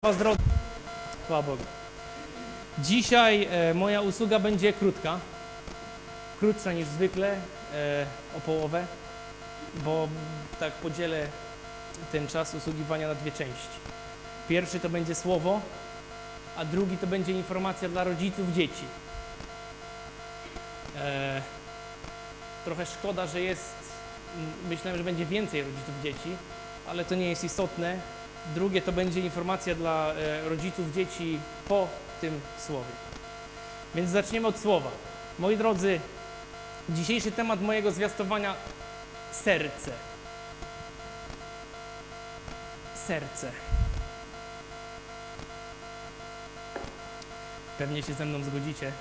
Was drodzy, chwała Bogu. Dzisiaj moja usługa będzie krótsza niż zwykle, o połowę, bo tak podzielę ten czas usługiwania na dwie części. Pierwszy to będzie słowo, a drugi to będzie informacja dla rodziców dzieci. Trochę szkoda, że myślałem, że będzie więcej rodziców dzieci, ale to nie jest istotne. Drugie to będzie informacja dla rodziców dzieci po tym słowie. Więc zaczniemy od słowa. Moi drodzy, dzisiejszy temat mojego zwiastowania: serce. Serce. Pewnie się ze mną zgodzicie,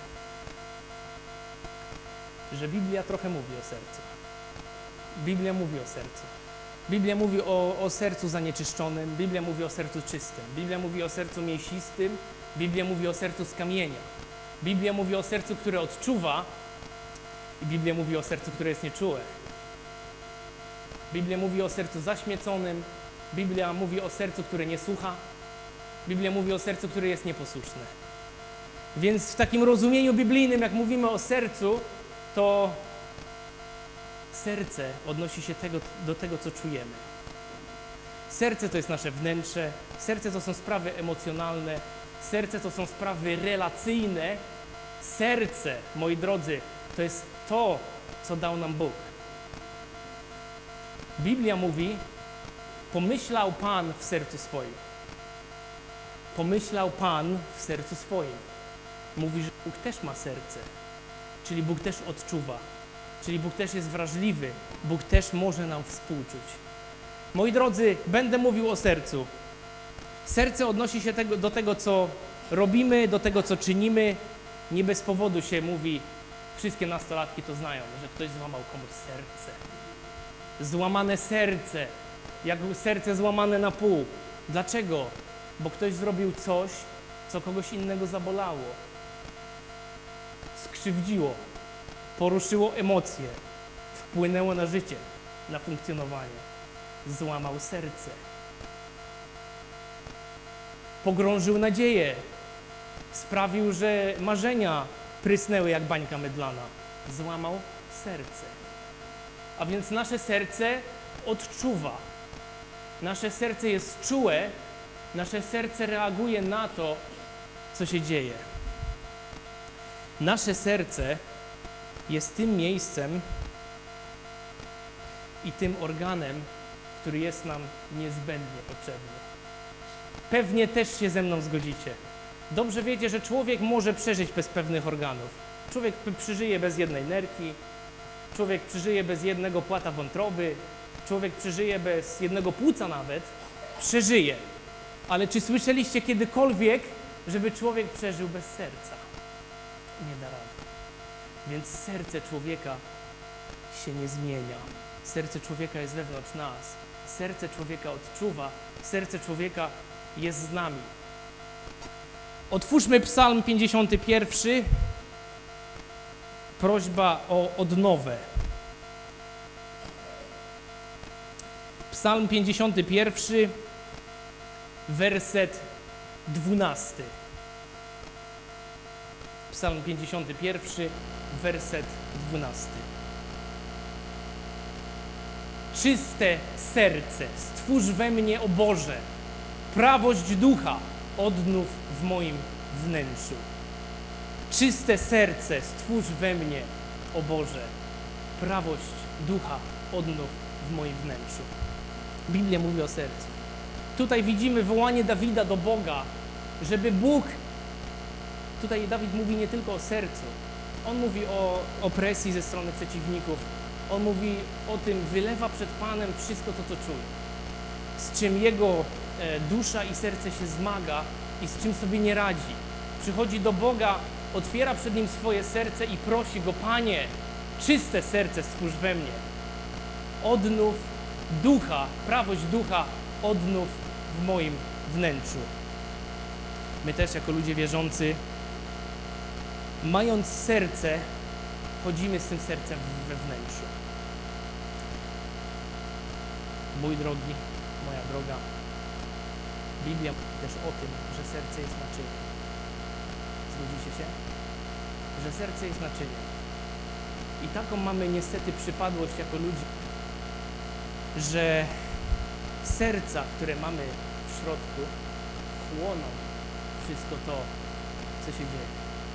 że Biblia trochę mówi o sercu. Biblia mówi o sercu. Biblia mówi o sercu zanieczyszczonym, Biblia mówi o sercu czystym, Biblia mówi o sercu mięsistym, Biblia mówi o sercu z kamienia. Biblia mówi o sercu, które odczuwa, i Biblia mówi o sercu, które jest nieczułe. Biblia mówi o sercu zaśmieconym, Biblia mówi o sercu, które nie słucha, Biblia mówi o sercu, które jest nieposłuszne. Więc w takim rozumieniu biblijnym, jak mówimy o sercu, to serce odnosi się do tego, co czujemy. Serce to jest nasze wnętrze, serce to są sprawy emocjonalne, serce to są sprawy relacyjne. Serce, moi drodzy, to jest to, co dał nam Bóg. Biblia mówi: pomyślał Pan w sercu swoim. Pomyślał Pan w sercu swoim. Mówi, że Bóg też ma serce, czyli Bóg też odczuwa. Czyli Bóg też jest wrażliwy, Bóg też może nam współczuć. Moi drodzy, będę mówił o sercu. Serce odnosi się do tego, co robimy, do tego, co czynimy. Nie bez powodu się mówi, wszystkie nastolatki to znają, że ktoś złamał komuś serce. Złamane serce, jak serce złamane na pół. Dlaczego? Bo ktoś zrobił coś, co kogoś innego zabolało, skrzywdziło, poruszyło emocje, wpłynęło na życie, na funkcjonowanie. Złamał serce. Pogrążył nadzieję. Sprawił, że marzenia prysnęły jak bańka mydlana. Złamał serce. A więc nasze serce odczuwa. Nasze serce jest czułe. Nasze serce reaguje na to, co się dzieje. Nasze serce jest tym miejscem i tym organem, który jest nam niezbędnie potrzebny. Pewnie też się ze mną zgodzicie. Dobrze wiecie, że człowiek może przeżyć bez pewnych organów. Człowiek przeżyje bez jednej nerki, człowiek przeżyje bez jednego płata wątroby, człowiek przeżyje bez jednego płuca nawet. Przeżyje. Ale czy słyszeliście kiedykolwiek, żeby człowiek przeżył bez serca? Nie da rady. Więc serce człowieka się nie zmienia. Serce człowieka jest wewnątrz nas. Serce człowieka odczuwa. Serce człowieka jest z nami. Otwórzmy Psalm 51. Prośba o odnowę. Psalm 51, werset 12. Psalm 51, werset 12. Czyste serce stwórz we mnie, o Boże, prawość ducha odnów w moim wnętrzu. Czyste serce stwórz we mnie, o Boże, prawość ducha odnów w moim wnętrzu. Biblia mówi o sercu. Tutaj widzimy wołanie Dawida do Boga, żeby Bóg. Tutaj Dawid mówi nie tylko o sercu. On mówi o opresji ze strony przeciwników. On mówi o tym, wylewa przed Panem wszystko to, co czuje. Z czym jego dusza i serce się zmaga i z czym sobie nie radzi. Przychodzi do Boga, otwiera przed Nim swoje serce i prosi Go: Panie, czyste serce stwórz we mnie. Odnów ducha, prawość ducha odnów w moim wnętrzu. My też jako ludzie wierzący, mając serce, chodzimy z tym sercem we wnętrzu. Mój drogi, moja droga, Biblia mówi też o tym, że serce jest naczyniem. Zgodzicie się? Że serce jest naczyniem. I taką mamy niestety przypadłość jako ludzie, że serca, które mamy w środku, chłoną wszystko to, co się dzieje.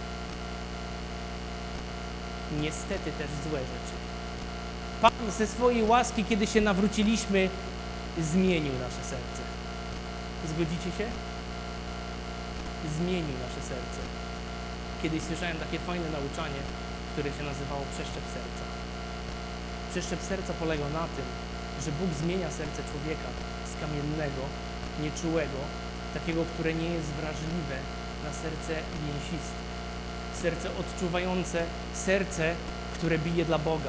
Niestety też złe rzeczy. Pan ze swojej łaski, kiedy się nawróciliśmy, zmienił nasze serce. Zgodzicie się? Zmienił nasze serce. Kiedyś słyszałem takie fajne nauczanie, które się nazywało przeszczep serca. Przeszczep serca polegał na tym, że Bóg zmienia serce człowieka z kamiennego, nieczułego, takiego, które nie jest wrażliwe, na serce mięsiste. Serce odczuwające, serce, które bije dla Boga.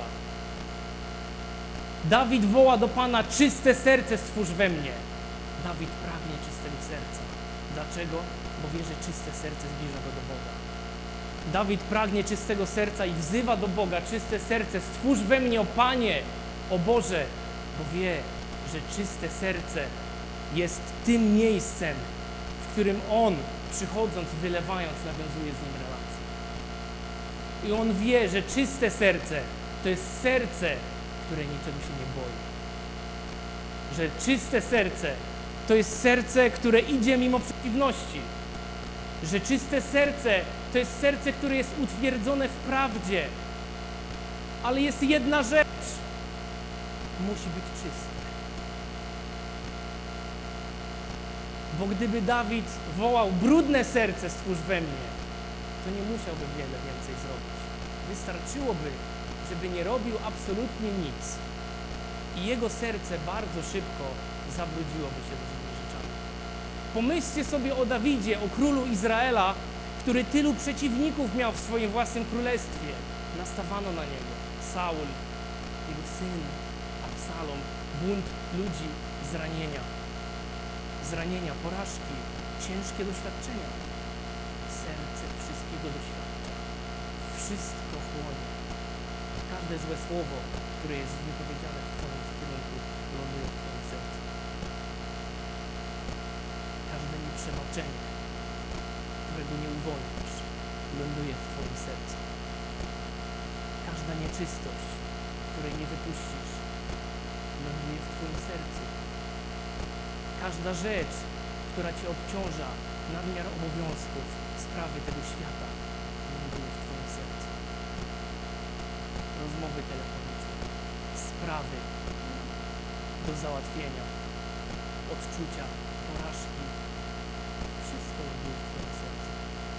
Dawid woła do Pana: czyste serce stwórz we mnie. Dawid pragnie czystego serca. Dlaczego? Bo wie, że czyste serce zbliża go do Boga. Dawid pragnie czystego serca i wzywa do Boga: czyste serce stwórz we mnie, o Panie, o Boże, bo wie, że czyste serce jest tym miejscem, w którym On, przychodząc, wylewając, nawiązuje z Nim relację. I on wie, że czyste serce to jest serce, które niczego się nie boi. Że czyste serce to jest serce, które idzie mimo przeciwności. Że czyste serce to jest serce, które jest utwierdzone w prawdzie. Ale jest jedna rzecz. Musi być czyste. Bo gdyby Dawid wołał: brudne serce stwórz we mnie, to nie musiałby wiele więcej zrobić. Wystarczyłoby, żeby nie robił absolutnie nic. I jego serce bardzo szybko zabrudziłoby się różnymi rzeczami. Pomyślcie sobie o Dawidzie, o królu Izraela, który tylu przeciwników miał w swoim własnym królestwie. Nastawano na niego Saul, jego syn, Absalom, bunt ludzi, zranienia, porażki, ciężkie doświadczenia. Serce wszystkiego doświadcza. Wszystko chłonie. Każde złe słowo, które jest wypowiedziane w Twoim kierunku, ląduje w Twoim sercu. Każde nieprzebaczenie, którego nie uwolnisz, ląduje w Twoim sercu. Każda nieczystość, której nie wypuścisz, ląduje w Twoim sercu. Każda rzecz, która Cię obciąża, nadmiar obowiązków, sprawy tego świata, ląduje w Twoim sercu. Rozmowy telefoniczne, sprawy do załatwienia, odczucia, porażki, wszystko ląduje w Twoim sercu.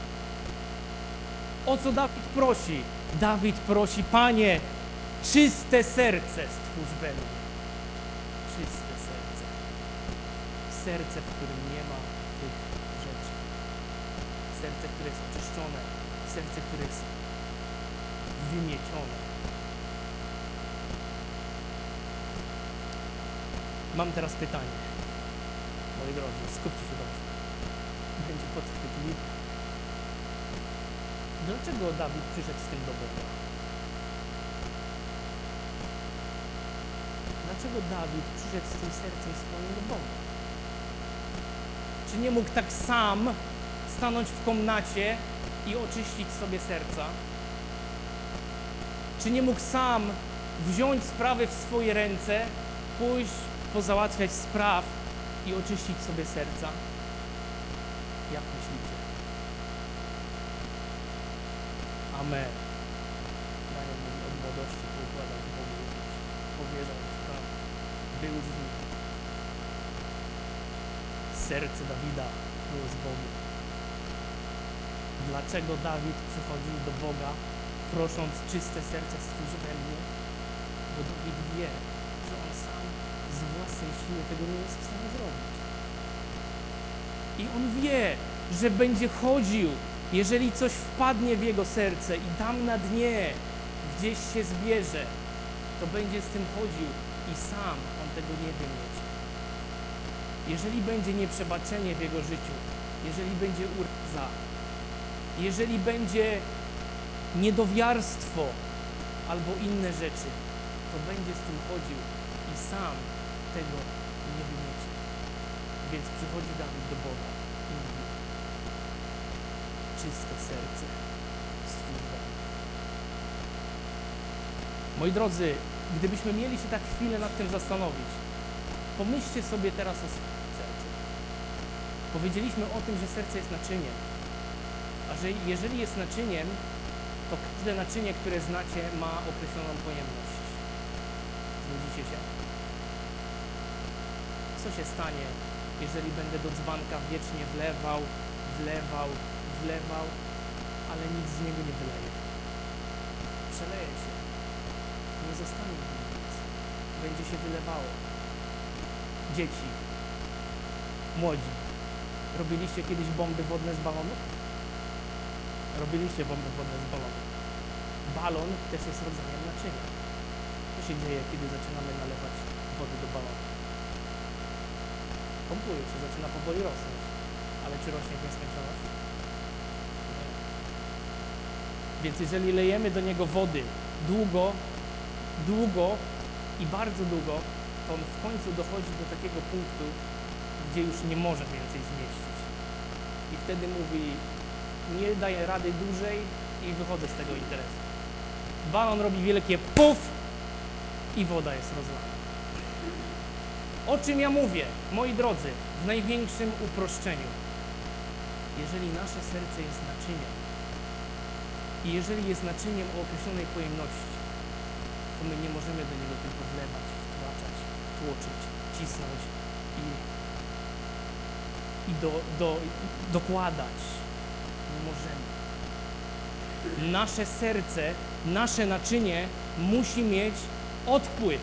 O co Dawid prosi? Dawid prosi: Panie, czyste serce stwórz we mnie. Czyste serce. Serce, w którym nie ma tych rzeczy. Serce, które jest oczyszczone. Serce, które jest wymiecione. Mam teraz pytanie. Moi drodzy, skupcie się dobrze. Będzie podchwytliwe. Dlaczego Dawid przyszedł z tym do Boga? Dlaczego Dawid przyszedł z tym sercem swoim do Boga? Czy nie mógł tak sam stanąć w komnacie i oczyścić sobie serca? Czy nie mógł sam wziąć sprawy w swoje ręce, pójść, pozałatwiać spraw i oczyścić sobie serca? Jak myślicie? Amen. Daniel mówi: od młodości poukładał w Bogu, powierzał mu sprawy, był z nim. Serce Dawida było z Bogiem. Dlaczego Dawid przychodził do Boga, prosząc: czyste serce stwórz we mnie? Bo Dawid wie, że on sam z własnej siły tego nie jest w stanie zrobić. I on wie, że będzie chodził, jeżeli coś wpadnie w jego serce i tam na dnie gdzieś się zbierze, to będzie z tym chodził i sam on tego nie wymieci. Jeżeli będzie nieprzebaczenie w jego życiu, jeżeli będzie uraza, jeżeli będzie niedowiarstwo albo inne rzeczy, to będzie z tym chodził i sam tego nie wymieci. Więc przychodzi Dawid do Boga i mówi: czyste serce stwórz we mnie. Moi drodzy, gdybyśmy mieli się tak chwilę nad tym zastanowić, pomyślcie sobie teraz o swoim sercu. Powiedzieliśmy o tym, że serce jest naczyniem, a że jeżeli jest naczyniem, to każde naczynie, które znacie, ma określoną pojemność. Zgodzicie się? Co się stanie, jeżeli będę do dzbanka wiecznie wlewał, ale nic z niego nie wyleje? Przeleje się. Nie zostanie w nim nic. Będzie się wylewało. Dzieci, młodzi, robiliście kiedyś bomby wodne z balonów? Robiliście bomby wodne z balonów. Balon też jest rodzajem naczynia. Co się dzieje, kiedy zaczynamy nalewać wody do balonu? Pompuje się, zaczyna powoli rosnąć. Ale czy rośnie w nieskończoność? Nie. Więc jeżeli lejemy do niego wody długo i bardzo długo, to on w końcu dochodzi do takiego punktu, gdzie już nie może więcej zmieścić. I wtedy mówi: nie daję rady dłużej i wychodzę z tego interesu. Balon robi wielkie puf i woda jest rozlana. O czym ja mówię, moi drodzy, w największym uproszczeniu? Jeżeli nasze serce jest naczyniem i jeżeli jest naczyniem o określonej pojemności, to my nie możemy do niego tylko wlewać, wtłaczać, tłoczyć, cisnąć i dokładać. Nie możemy. Nasze serce, nasze naczynie musi mieć odpływ.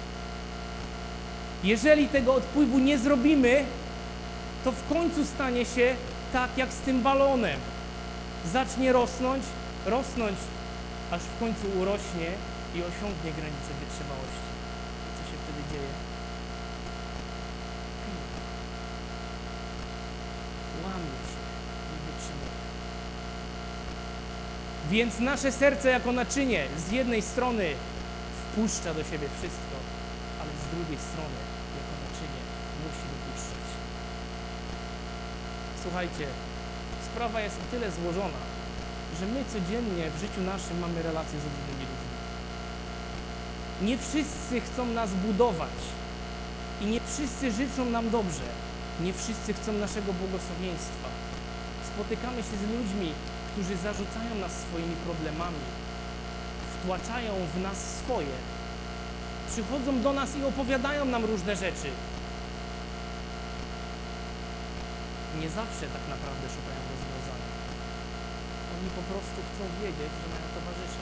Jeżeli tego odpływu nie zrobimy, to w końcu stanie się tak jak z tym balonem. Zacznie rosnąć, aż w końcu urośnie i osiągnie granicę wytrzymałości. Co się wtedy dzieje? Łamie się, nie wytrzymuje. Więc nasze serce jako naczynie z jednej strony wpuszcza do siebie wszystko, ale z drugiej strony jako naczynie musi wypuszczać. Słuchajcie, sprawa jest o tyle złożona, że my codziennie w życiu naszym mamy relacje z różnymi ludźmi. Nie wszyscy chcą nas budować i nie wszyscy życzą nam dobrze. Nie wszyscy chcą naszego błogosławieństwa. Spotykamy się z ludźmi, którzy zarzucają nas swoimi problemami, wtłaczają w nas swoje. Przychodzą do nas i opowiadają nam różne rzeczy. Nie zawsze tak naprawdę szukają rozwiązania. Oni po prostu chcą wiedzieć, że mają towarzysza.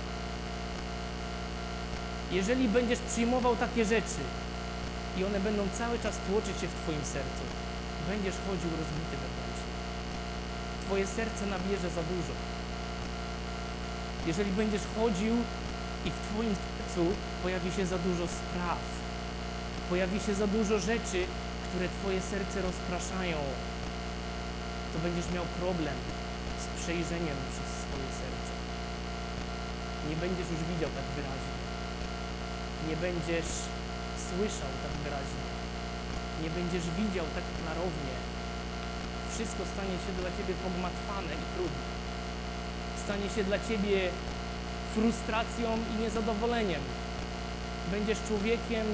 Jeżeli będziesz przyjmował takie rzeczy i one będą cały czas tłoczyć się w Twoim sercu, będziesz chodził rozbity wewnętrznie. Twoje serce nabierze za dużo. Jeżeli będziesz chodził i w Twoim sercu pojawi się za dużo spraw, pojawi się za dużo rzeczy, które Twoje serce rozpraszają, to będziesz miał problem z przejrzeniem przez swoje serce. Nie będziesz już widział tak wyraźnie. Nie będziesz słyszał tak wyraźnie. Nie będziesz widział tak klarownie. Wszystko stanie się dla Ciebie pogmatwane i trudne. Stanie się dla Ciebie frustracją i niezadowoleniem. Będziesz człowiekiem,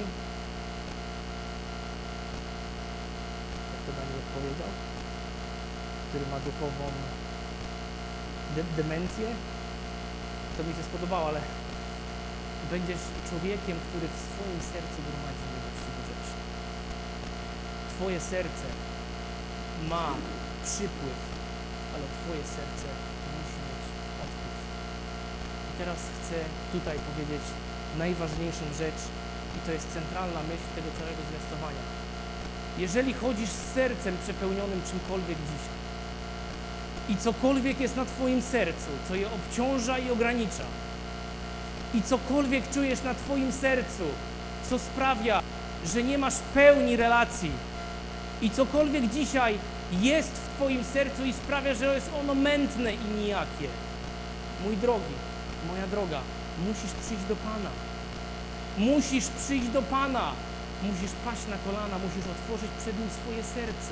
jak to Daniel powiedział, który ma duchową demencję. To mi się spodobało, ale będziesz człowiekiem, który w swoim sercu gromadzi niewłaściwe rzeczy. Twoje serce ma przypływ, ale Twoje serce musi mieć odpływ. I teraz chcę tutaj powiedzieć najważniejszą rzecz i to jest centralna myśl tego całego zwiastowania. Jeżeli chodzisz z sercem przepełnionym czymkolwiek dzisiaj i cokolwiek jest na Twoim sercu, co je obciąża i ogranicza, i cokolwiek czujesz na Twoim sercu, co sprawia, że nie masz pełni relacji, i cokolwiek dzisiaj jest w Twoim sercu i sprawia, że jest ono mętne i nijakie, mój drogi, moja droga, musisz przyjść do Pana. Musisz przyjść do Pana Musisz paść na kolana, musisz otworzyć przed Nim swoje serce.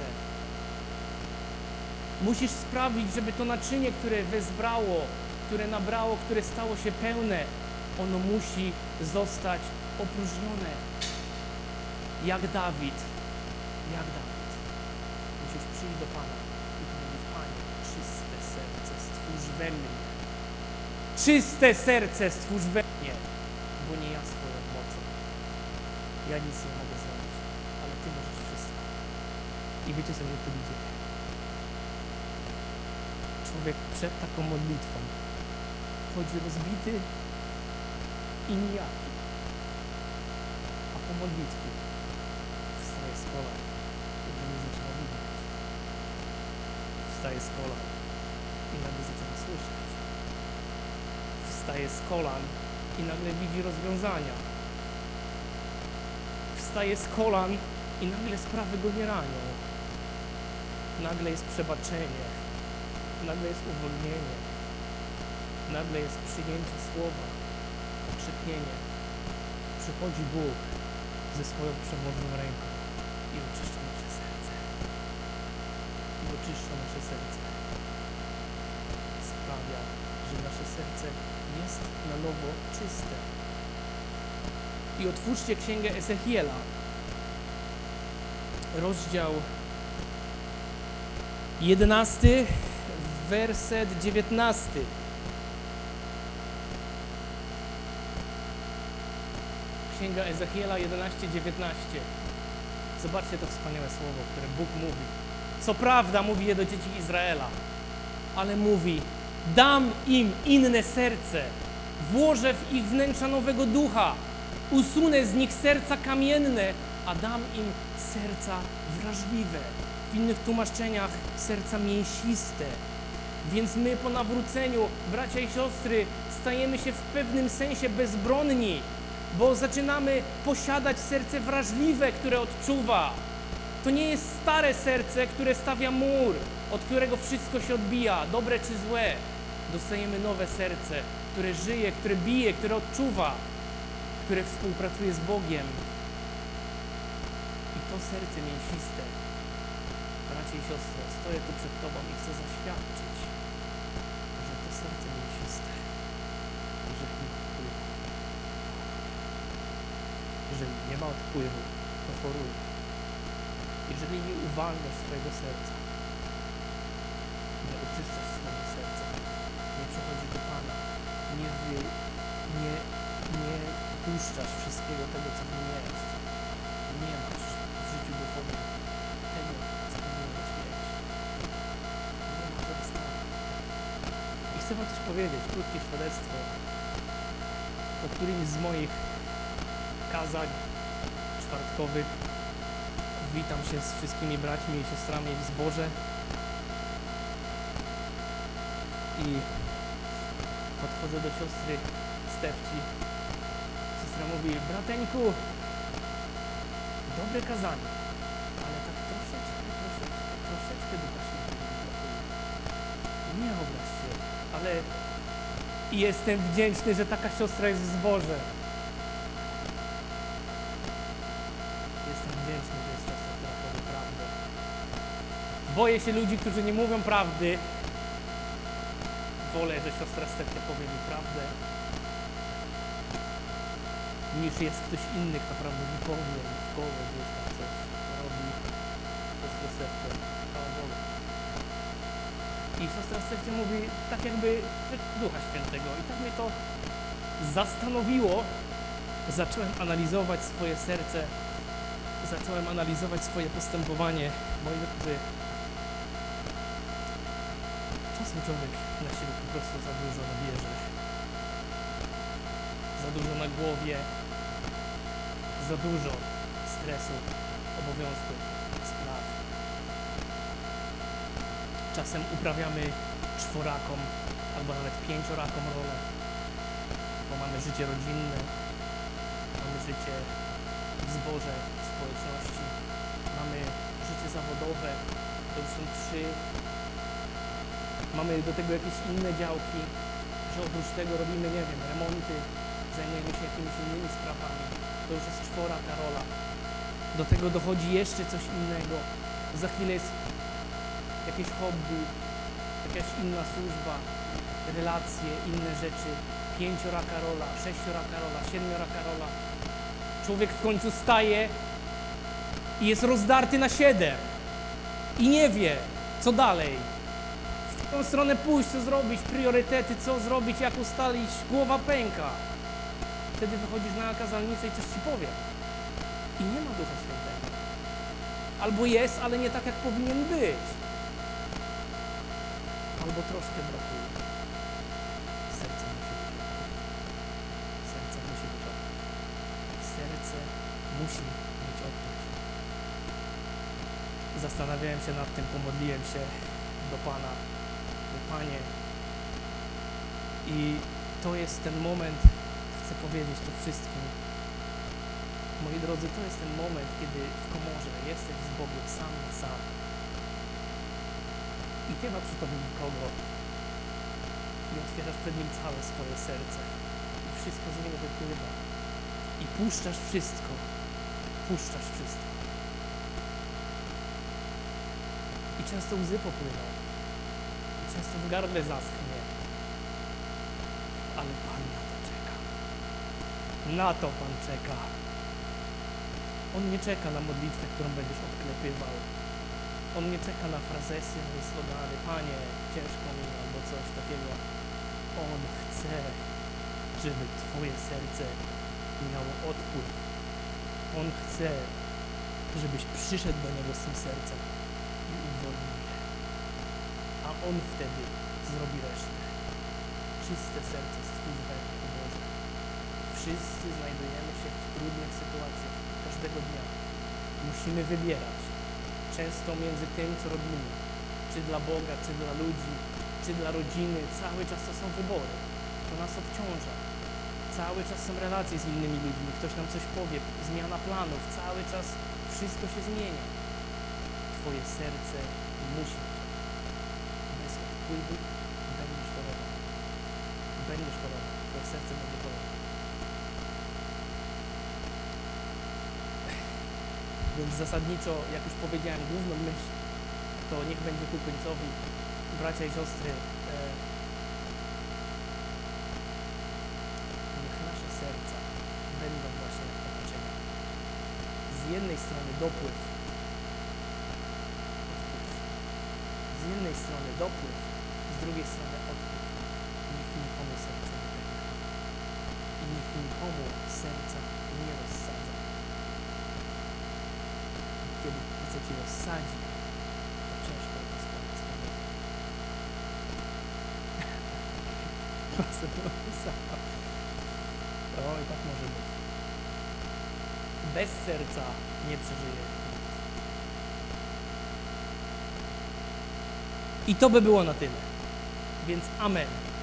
Musisz sprawić, żeby to naczynie, które wezbrało, które nabrało, które stało się pełne, ono musi zostać opróżnione. Jak Dawid. Musisz przyjść do Pana i powiedzieć: Panie, czyste serce stwórz we mnie. Czyste serce stwórz we mnie, bo nie ja swoją mocą. Ja nic nie mogę zrobić, ale Ty możesz wszystko. I wiecie, co mnie wtedy dzieje? Człowiek przed taką modlitwą chodzi rozbity i nijaki. A po modlitwie wstaje z kolan, kiedy nie zaczyna widzieć. Wstaje z kolan i nagle zaczyna słyszeć. Wstaje z kolan i nagle widzi rozwiązania. Wstaje z kolan i nagle sprawy go nie ranią. Nagle jest przebaczenie. Nagle jest uwolnienie. Nagle jest przyjęcie słowa, okrzyknienie. Przychodzi Bóg ze swoją przemocną ręką i oczyszcza nasze serce. Sprawia, że nasze serce jest na nowo czyste. I otwórzcie Księgę Ezechiela, rozdział 11, werset 19. Księga Ezechiela 11:19. Zobaczcie to wspaniałe słowo, które Bóg mówi. Co prawda mówi je do dzieci Izraela, ale mówi: dam im inne serce, włożę w ich wnętrza nowego ducha, usunę z nich serca kamienne, a dam im serca wrażliwe. W innych tłumaczeniach serca mięsiste. Więc my po nawróceniu, bracia i siostry, stajemy się w pewnym sensie bezbronni, bo zaczynamy posiadać serce wrażliwe, które odczuwa. To nie jest stare serce, które stawia mur, od którego wszystko się odbija, dobre czy złe. Dostajemy nowe serce, które żyje, które bije, które odczuwa, które współpracuje z Bogiem. I to serce mięsiste, bracia i siostry, stoję tu przed Tobą i chcę zaświadczyć, że to serce mięsiste, jeżeli nie ma odpływu, to choruje. Jeżeli nie uwalniasz swojego serca, nie oczyszczasz swojego serca, nie przychodzisz do Pana, nie puszczasz wszystkiego tego, co w nim jest, nie masz w życiu duchowym tego, co powinieneś mieć. Nie ma wzrastania. I chcę Wam coś powiedzieć, krótkie świadectwo, po którymś z moich kazań czwartkowych witam się z wszystkimi braćmi i siostrami w zborze i podchodzę do siostry Stefci. Siostra mówi: brateńku, dobre kazanie, ale tak troszeczkę Ducha Świętego brakuje. Nie obraź się, ale jestem wdzięczny, że taka siostra jest w zborze. Jestem wdzięczny, że jest siostra, która powie prawdę. Boję się ludzi, którzy nie mówią prawdy. Wolę, że siostra Stefcia powie mi prawdę, niż jest ktoś inny, kto prawdę mi powie w koło, gdzieś tam coś robi. Siostra Stefcia, chwała Bogu. I siostra Stefcia mówi tak jakby Ducha Świętego. I tak mnie to zastanowiło. Zacząłem analizować swoje serce, zacząłem analizować swoje postępowanie. Moi drodzy, czasem człowiek na siebie po prostu za dużo nabierze. Za dużo na głowie, za dużo stresu, obowiązków, spraw. Czasem uprawiamy czworakom albo nawet pięciorakom rolę, bo mamy życie rodzinne, mamy życie w zborze, w społeczności, mamy życie zawodowe, to już są 3. Mamy do tego jakieś inne działki, że oprócz tego robimy, nie wiem, remonty, zajmujemy się jakimiś innymi sprawami. To już jest 4 rola. Do tego dochodzi jeszcze coś innego. Za chwilę jest jakieś hobby, jakaś inna służba, relacje, inne rzeczy. 5-raka rola, 6-raka rola, 7-raka rola. Człowiek w końcu staje i jest rozdarty na 7 i nie wie, co dalej. W którą stronę pójść, co zrobić, priorytety, co zrobić, jak ustalić, głowa pęka. Wtedy wychodzisz na kazalnicę i coś ci powie. I nie ma Ducha Świętego. Albo jest, ale nie tak, jak powinien być. Albo troszkę brakuje. Serce musi być odpływ. Serce musi być odpływ. Serce musi mieć odpływ. Zastanawiałem się nad tym, pomodliłem się do Pana. Panie, i to jest ten moment, chcę powiedzieć to wszystkim. Moi drodzy, to jest ten moment, kiedy w komorze jesteś z Bogiem sam na sam. I nie ma przy tobie nikogo. I otwierasz przed Nim całe swoje serce. I wszystko z Niego wypływa. I puszczasz wszystko. Puszczasz wszystko. I często łzy popłyną. I często w gardle zaschnie. Ale Pan na to czeka. Na to Pan czeka. On nie czeka na modlitwę, którą będziesz odklepywał. On nie czeka na frazesy, na slogany. Panie, ciężko mi, albo coś takiego. On chce, żeby Twoje serce miało odpływ. On chce, żebyś przyszedł do Niego z tym sercem i uwolnił je. A On wtedy zrobi resztę. Czyste serce stwórz we mnie, o Boże. Wszyscy znajdujemy się w trudnych sytuacjach każdego dnia. Musimy wybierać. Często między tym, co robimy. Czy dla Boga, czy dla ludzi, czy dla rodziny. Cały czas to są wybory. To nas obciąża. Cały czas są relacje z innymi ludźmi. Ktoś nam coś powie. Zmiana planów. Cały czas wszystko się zmienia. Twoje serce musi być. Bez odpływu będziesz chorował. Będziesz chorował. Twoje serce będzie chorować. Więc zasadniczo, jak już powiedziałem, główną myśl to niech będzie ku końcowi, bracia i siostry, niech nasze serca będą właśnie jak ta naczynia. Z jednej strony dopływ, odpływ. Z jednej strony dopływ, z drugiej strony odpływ. Niech nikomu serca nie pęka. I niech nikomu serca nie rozsadza. Kiedy chce Cię rozsadzi, to ciężko to spełnić. O, i tak może być. Bez serca nie przeżyje nikt. I to by było na tyle. Więc amen.